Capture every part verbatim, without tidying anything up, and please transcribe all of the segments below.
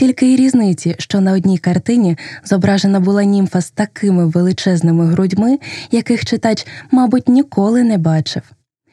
Тільки й різниці, що на одній картині зображена була німфа з такими величезними грудьми, яких читач, мабуть, ніколи не бачив.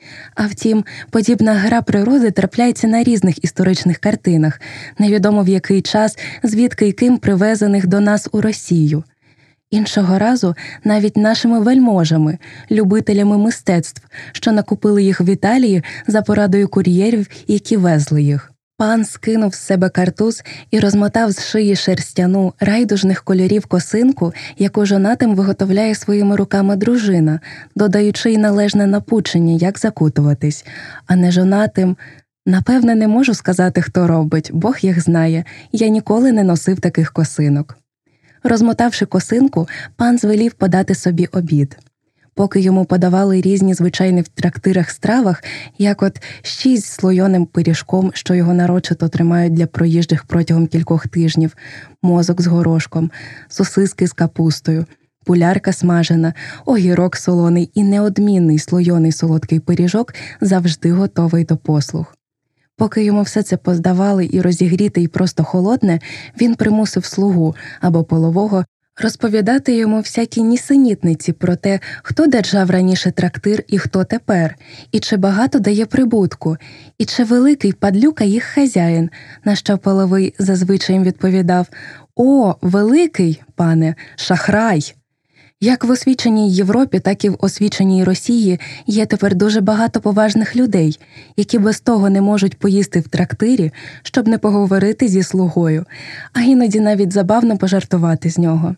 А втім, подібна гра природи трапляється на різних історичних картинах, невідомо в який час, звідки й ким привезених до нас у Росію. Іншого разу навіть нашими вельможами, любителями мистецтв, що накупили їх в Італії за порадою кур'єрів, які везли їх. Пан скинув з себе картуз і розмотав з шиї шерстяну, райдужних кольорів косинку, яку жонатим виготовляє своїми руками дружина, додаючи й належне напучення, як закутуватись, а не жонатим. Напевне, не можу сказати, хто робить, Бог їх знає, я ніколи не носив таких косинок. Розмотавши косинку, пан звелів подати собі обід. Поки йому подавали різні звичайні в трактирах стравах, як от щі з слойоним пиріжком, що його нарочито тримають для проїжджих протягом кількох тижнів, мозок з горошком, сосиски з капустою, пулярка смажена, огірок солоний і неодмінний слойоний солодкий пиріжок завжди готовий до послуг. Поки йому все це поздавали і розігріте, і просто холодне, він примусив слугу або полового розповідати йому всякі нісенітниці про те, хто держав раніше трактир і хто тепер, і чи багато дає прибутку, і чи великий падлюка їх хазяїн, на що половий зазвичай відповідав: «О, великий, пане, шахрай!» Як в освіченій Європі, так і в освіченій Росії є тепер дуже багато поважних людей, які без того не можуть поїсти в трактирі, щоб не поговорити зі слугою, а іноді навіть забавно пожартувати з нього.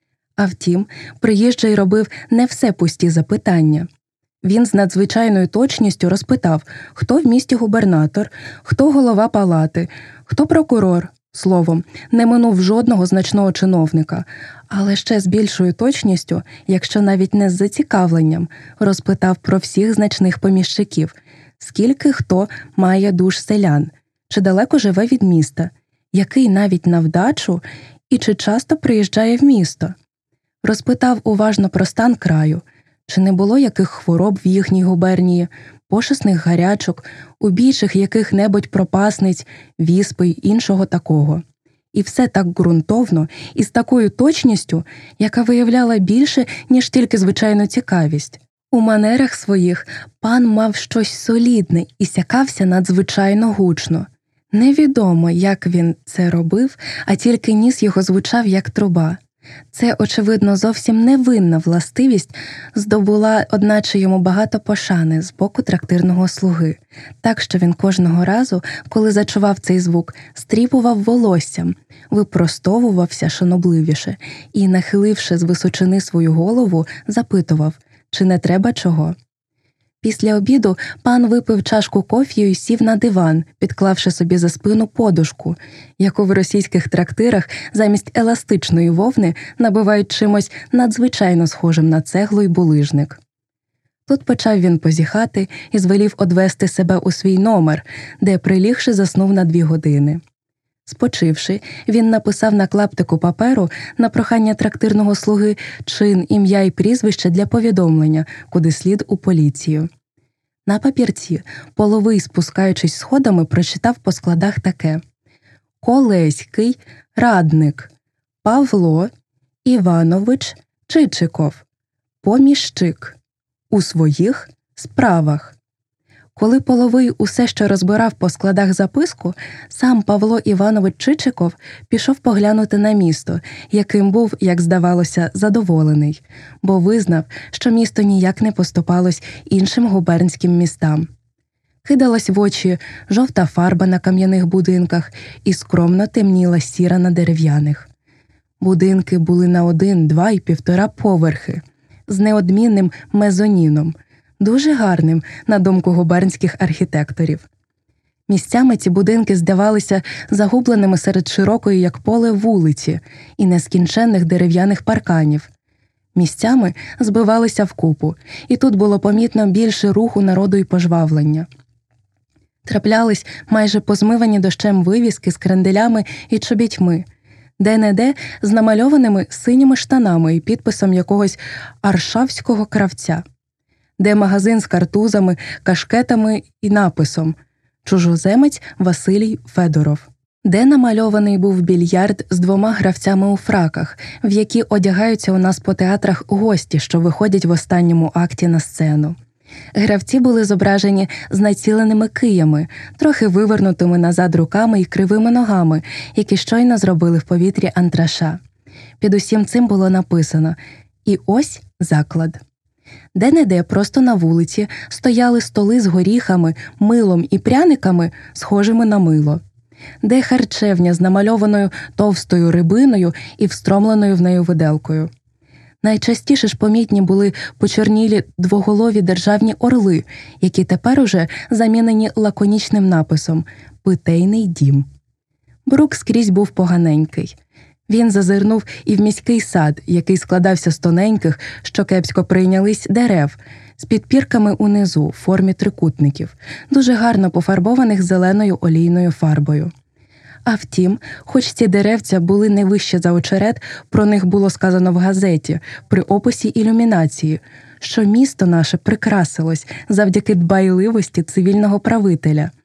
А втім, приїжджий робив не все пусті запитання. Він з надзвичайною точністю розпитав, хто в місті губернатор, хто голова палати, хто прокурор. Словом, не минув жодного значного чиновника, але ще з більшою точністю, якщо навіть не з зацікавленням, розпитав про всіх значних поміщиків, скільки хто має душ селян, чи далеко живе від міста, який навіть на вдачу і чи часто приїжджає в місто. Розпитав уважно про стан краю, чи не було яких хвороб в їхній губернії, пошесних гарячок, убійчих яких-небудь пропасниць, віспи й іншого такого. І все так ґрунтовно і з такою точністю, яка виявляла більше, ніж тільки звичайну цікавість. У манерах своїх пан мав щось солідне і сякався надзвичайно гучно. Невідомо, як він це робив, а тільки ніс його звучав, як труба. Це, очевидно, зовсім невинна властивість здобула, одначе, йому багато пошани з боку трактирного слуги, так що він кожного разу, коли зачував цей звук, стріпував волоссям, випростовувався шанобливіше і, нахиливши з височини свою голову, запитував, чи не треба чого. Після обіду пан випив чашку кофію і сів на диван, підклавши собі за спину подушку, яку в російських трактирах замість еластичної вовни набивають чимось надзвичайно схожим на цеглу й булижник. Тут почав він позіхати і звелів одвести себе у свій номер, де, прилігши, заснув на дві години. Спочивши, він написав на клаптику паперу на прохання трактирного слуги чин, ім'я і прізвище для повідомлення, куди слід у поліцію. На папірці половий, спускаючись сходами, прочитав по складах таке: Колеський радник Павло Іванович Чичиков, поміщик, у своїх справах. Коли половий усе ще розбирав по складах записку, сам Павло Іванович Чичиков пішов поглянути на місто, яким був, як здавалося, задоволений, бо визнав, що місто ніяк не поступалось іншим губернським містам. Кидалась в очі жовта фарба на кам'яних будинках і скромно темніла сіра на дерев'яних. Будинки були на один, два і півтора поверхи, з неодмінним мезоніном, дуже гарним, на думку губернських архітекторів. Місцями ці будинки здавалися загубленими серед широкої, як поле, вулиці і нескінченних дерев'яних парканів. Місцями збивалися вкупу, і тут було помітно більше руху народу і пожвавлення. Траплялись майже позмивані дощем вивіски з кренделями і чобітьми, де-не-де з намальованими синіми штанами і підписом якогось аршавського кравця, де магазин з картузами, кашкетами і написом «Чужоземець Василій Федоров». де намальований був більярд з двома гравцями у фраках, в які одягаються у нас по театрах гості, що виходять в останньому акті на сцену. Гравці були зображені з націленими киями, трохи вивернутими назад руками і кривими ногами, які щойно зробили в повітрі антраша. Під усім цим було написано «І ось заклад». Де-не-де, просто на вулиці, стояли столи з горіхами, милом і пряниками, схожими на мило. Де харчевня з намальованою товстою рибиною і встромленою в неї виделкою. Найчастіше ж помітні були почорнілі двоголові державні орли, які тепер уже замінені лаконічним написом «Питейний дім». Брук скрізь був поганенький. Він зазирнув і в міський сад, який складався з тоненьких, що кепсько прийнялись, дерев, з підпірками унизу в формі трикутників, дуже гарно пофарбованих зеленою олійною фарбою. А втім, хоч ці деревця були не вище за очерет, про них було сказано в газеті при описі ілюмінації, що місто наше прикрасилось завдяки дбайливості цивільного правителя,